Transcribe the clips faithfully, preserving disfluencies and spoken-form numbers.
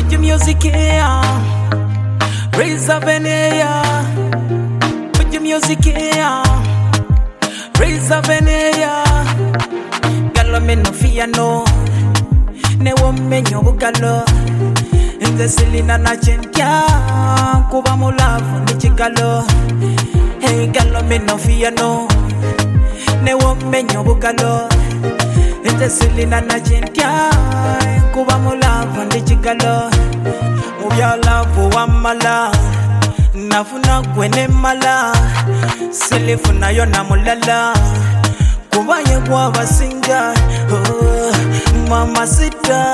Put your music here, raise up in here. Put your music here, raise up in here. Galo me no fear no, ne wo me nyobu galo. Inze silina na chenkia, kuba mo love ni chigalo. Hey galo me no fear no, ne wo me nyobu galo. Inze silina na chenkia, kuba mo love ni chigalo. Mubya love wa mala, nafuna gwene mala. Silifuna yo na mulala, kuba ye kwa basinga. Oh, mama sita,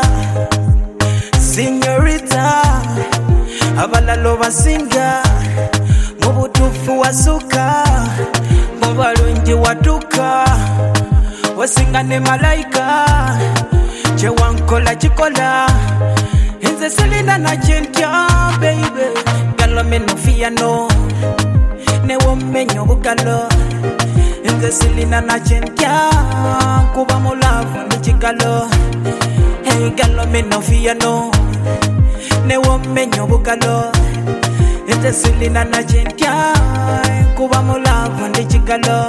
señorita, abalalo basinga. Mubutufu wasuka, mubalungi watuka. Wasinga ne malaika, chewankola chikola. Inze selina na chentia, baby. Galo me no fear no, ne wo me nyobu galo. Inze selina na chentia, kuba mo love ni chigalo. Hey galo me no fear no, ne wo me nyobu galo. Inze selina na chentia, kuba mo love ni chigalo.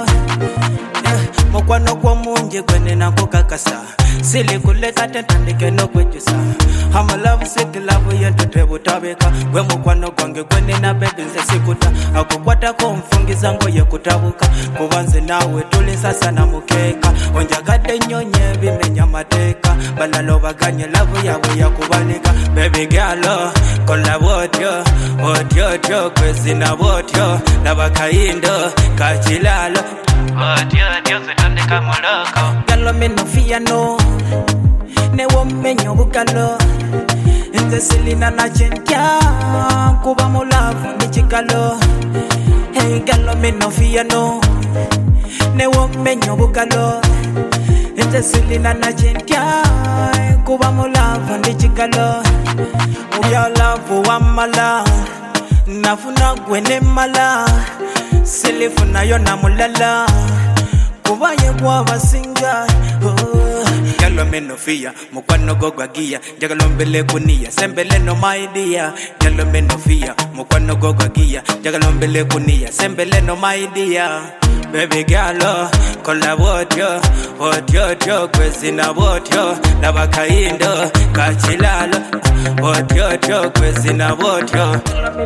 Mokwano kwa munje kwene na kukakasa. Sili kuleka tetandike no kwechusa. Hama love sick love yento tebu tabeka. Gwe mokwano kwange kwene na bebe nze sikuta. Akukwata kumfungi zango ye kutabuka. Kubanze nawe tuli sasa na mukeka. Onjagade nyonye bimenya mateka. Balalo baganye love yawe ya kubanika. Baby girl, kola wotyo. Wotyo tyo kwezina wotyo. Labakaindo, kachilalo. Wotyo tyo zitandika moloko. Galo me no fear no, ne wo me nyobu galo. Inze silina na chentia, kuba mo love ni chigalo. Hey galo me no fear no, ne wo me nyobu galo. Inze silina na chentia, kuba mo love ni chigalo. Uya love wa mala, nafuna gwene mala. Silifuna yo na mulala, kuba ye kwa basinga. Oh, galo me no fear, mukwano gogwa gia. Jagalo mbele kunia, sembele no my dear. Galo me no fear, mukwano gogwa gia. Jagalo mbele kunia, sembele no my dear. Baby girl, kola wotyo, wotyo tyo kwezina wotyo. Labakaindo, kachilalo, wotyo tyo kwezina wotyo.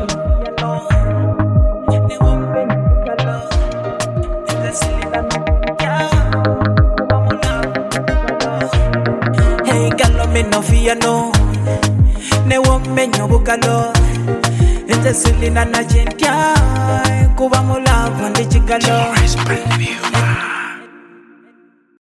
Hey galo me no fear no, ne wo me nyobu galo. Inze silina na chentia, kuba mo love ndi chigalo.